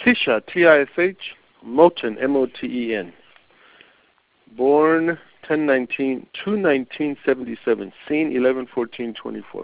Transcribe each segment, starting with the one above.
Tisha, T-I-S-H, Moten, M-O-T-E-N. Born 10/19/2/1977. Scene 11/14/24.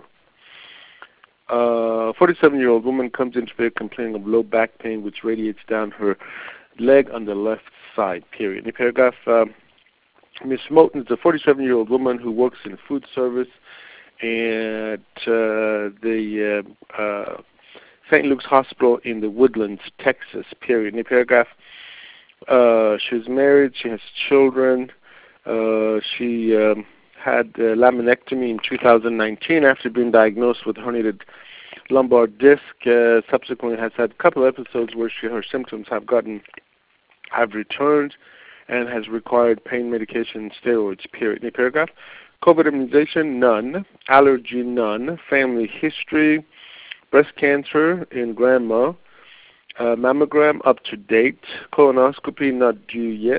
47-year-old woman comes into bed complaining of low back pain, which radiates down her leg on the left side, period. In the paragraph, Ms. Moten is a 47-year-old woman who works in food service at the St. Luke's Hospital in the Woodlands, Texas, period. In the paragraph, she's married, she has children, she had laminectomy in 2019 after being diagnosed with herniated lumbar disc. Subsequently has had a couple of episodes where her symptoms have returned and has required pain medication and steroids, period. In the paragraph, COVID immunization, none. Allergy, none. Family history, breast cancer in grandma. Mammogram, up to date. Colonoscopy, not due yet.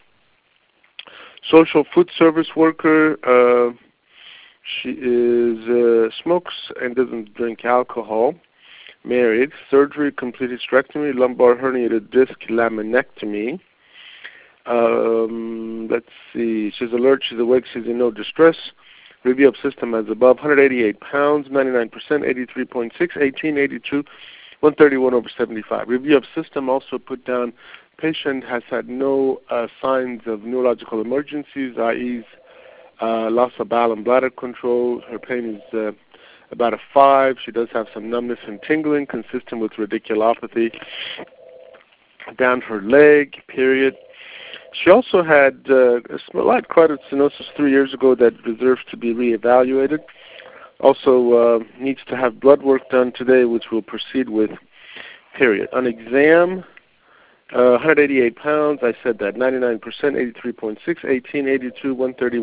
Social food service worker, she smokes and doesn't drink alcohol. Married. Surgery, complete hysterectomy, lumbar herniated disc, laminectomy. Let's see. She's alert, she's awake, she's in no distress. Review of system as above. 188 pounds, 99%, 83.6, 1882, 131/75. Review of system also put down patient has had no signs of neurological emergencies, i.e. loss of bowel and bladder control. Her pain is about a 5. She does have some numbness and tingling consistent with radiculopathy down her leg, period. She also had a slight carotid stenosis 3 years ago that deserves to be reevaluated. Also needs to have blood work done today, which we'll proceed with, period. On exam, 188 pounds, I said that, 99%, 83.6, 1882,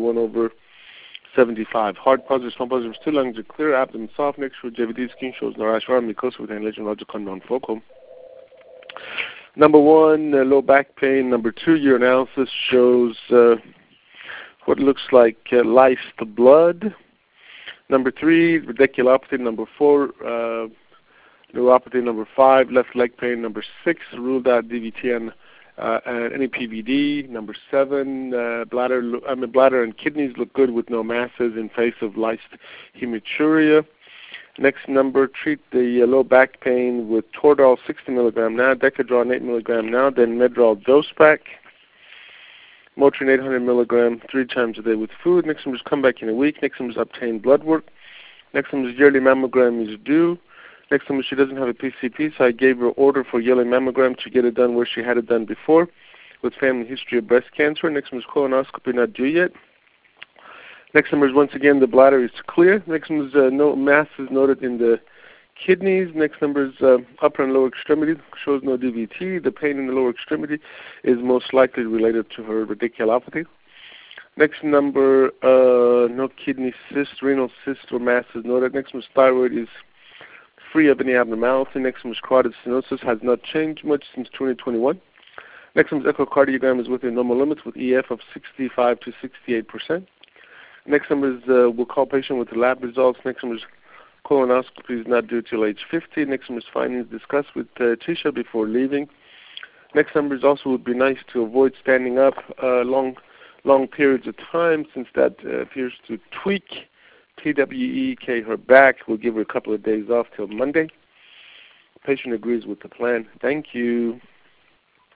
131/75. Heart positive, small positive, two lungs are clear, abdomen soft, next to JVD, skin shows no rash, arm, mucosa with an logical non-focal. Number 1, low back pain. Number 2, urinalysis shows what looks like lysed blood. Number 3, radiculopathy. Number 4, neuropathy. Number 5, left leg pain. Number 6, ruled out DVT and any PVD. Number 7, bladder and kidneys look good with no masses in face of lysed hematuria. Next number, treat the low back pain with Toradol 60 mg now, Decadron 8 mg now, then Medrol dose pack, Motrin 800 mg 3 times a day with food. Next number is come back in a week. Next number is obtain blood work. Next number is yearly mammogram is due. Next number, she doesn't have a PCP, so I gave her order for yearly mammogram to get it done where she had it done before with family history of breast cancer. Next number is colonoscopy not due yet. Next number is, once again, the bladder is clear. Next number is no mass is noted in the kidneys. Next number is upper and lower extremity, shows no DVT. The pain in the lower extremity is most likely related to her radiculopathy. Next number, no kidney cyst, renal cyst or mass is noted. Next number is thyroid is free of any abnormality. Next number is carotid stenosis, has not changed much since 2021. Next number is echocardiogram is within normal limits with EF of 65 to 68%. Next number is we'll call patient with the lab results. Next number is colonoscopy is not due till age 50. Next number is findings discussed with Tisha before leaving. Next number is also would be nice to avoid standing up long periods of time since that appears to tweak TWEK her back. We'll give her a couple of days off till Monday. Patient agrees with the plan. Thank you.